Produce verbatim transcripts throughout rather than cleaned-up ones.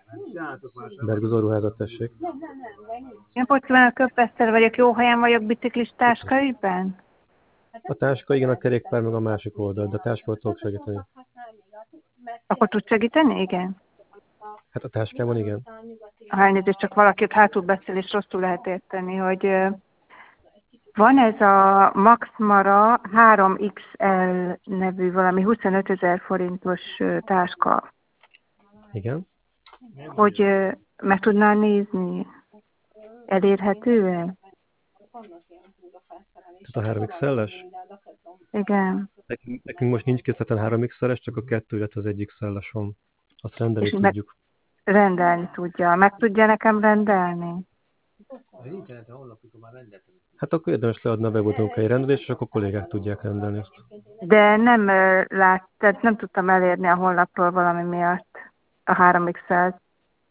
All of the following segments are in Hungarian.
Berguzó ruházat, tessék. Én Pocimán Köpeszter vagyok, jó helyen vagyok biciklis táskaügyben? A táska, igen, a kerékpár meg a másik oldal, de a táskával tudok segíteni. Akkor tud segíteni? Igen. Hát a táskában igen. Ha elnézést, csak valaki ott hátul beszél, és rosszul lehet érteni, hogy ö, van ez a Max Mara három iksz el nevű valami huszonötezer forintos ö, táska, Igen. hogy ö, meg tudnál nézni? Elérhető-e? Tehát a három iksz el-es? Igen. Nekünk, nekünk most nincs készleten három iksz el-es, csak a kettő, illetve az egy iksz el-es van. Azt rendelni És meg tudjuk. rendelni tudja. Meg tudja nekem rendelni? Hát akkor érdemes leadni a weboldalunk egy rendelést, és akkor a kollégák tudják rendelni azt. De nem ö, lát, tehát nem tudtam elérni a honlapról valami miatt a három iksz el.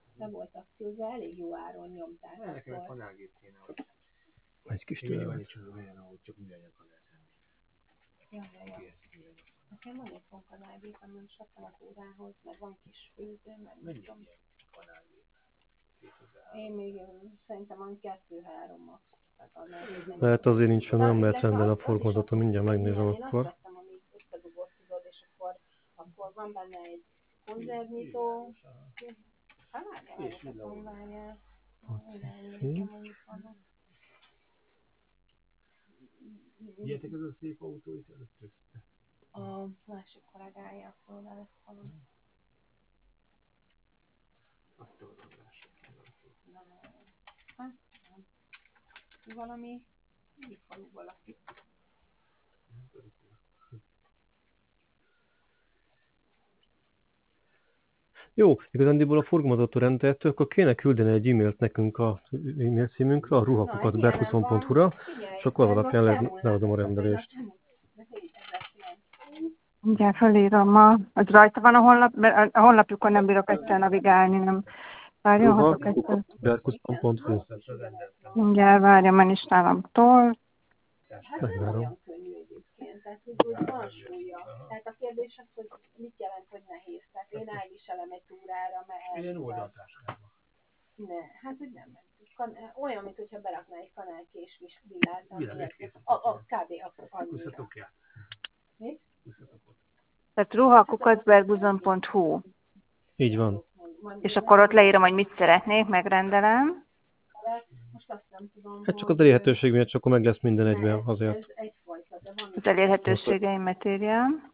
Egy kis türelmet. Nekem van egy kanálgép, ami most adtam az órához, meg van kis főző, meg nem tudom. Én még szerintem van kettő-három max. Lehet azért nincs, mert nem lehet rendelni a forgalmazatot, mindjárt megnézem akkor. És akkor, akkor van benne egy konzervnyitó. Ilyetek ez a szép autó itt előtt? A másik kollégája volna lesz valami. Hát, nem. Valami így faluban lakik. Jó, igazándiból a forgalmazatot rendeltől, akkor kéne küldeni egy e-mailt nekünk a e-mail címünkre, a ruhakukat berkuszon pont hu-ra, és akkor az alapján le, leadom a rendelést. Mindjárt felírom ma. Az rajta van a honlap, mert a honlapjukon nem bírok egyszer navigálni, nem. Várjon, hatok egyszer. berkuszon pont hu. Mindjárt várjam, én is nálam tol. Megvárom. Tehát, hogy van súlya. Tehát a kérdés az, hogy mit jelent, hogy nehéz. Tehát én elviselem egy túrára, mert... Ilyen oldaltáskában. Ne, hát hogy nem. Kan- olyan, mint hogyha berakná egy kanálkés villát. Világos. A, a kb. Annyira. Kuszatokját. Mi? Kuszatokot. Tehát ruhakukacberguzon pont hu. Így van. És akkor ott leírom, hogy mit szeretnék, megrendelem. Hát csak az elérhetőség miatt, csak akkor meg lesz minden egyben azért. Az elérhetőségeimet írjam.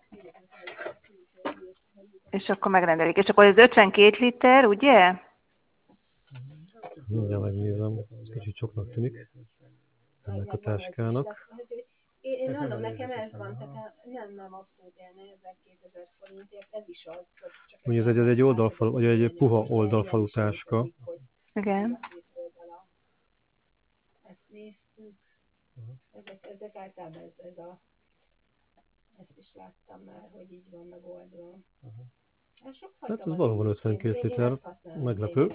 És akkor megrendelik. És akkor ez ötvenkét liter, ugye? Mindjárt megnézem. Ez kicsit soknak tűnik. Ennek a táskának. Én mondom, nekem ez van, tehát nem, nem abszolút ilyen kétezer forintért, ez is az. Ugye ez egy, ez egy oldalfalu, vagy egy puha oldalfalu táska. Igen. Ezt néztük. Ezek, ezek általában ez, ez a... Ezt is láttam már, hogy így van megoldva. Hát ez valóban ötvenkét liter. Meglepő.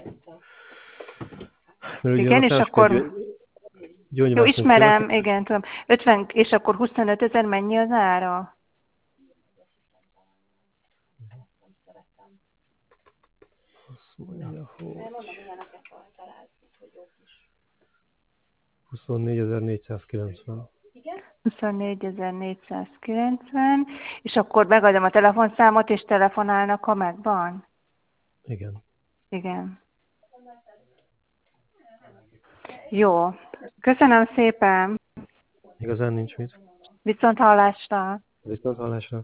Mert igen, és akkor... Jó, ismerem, igen, tudom. ötven, és akkor huszonötezer mennyi az ára? Azt mondja, hogy... huszonnégyezer-négyszázkilencven. huszonnégyezer-négyszázkilencven, és akkor megadom a telefonszámot, és telefonálnak, ha megvan? Igen. Igen. Jó. Köszönöm szépen. Igazán nincs mit. Viszont hallásra. Viszont hallásra.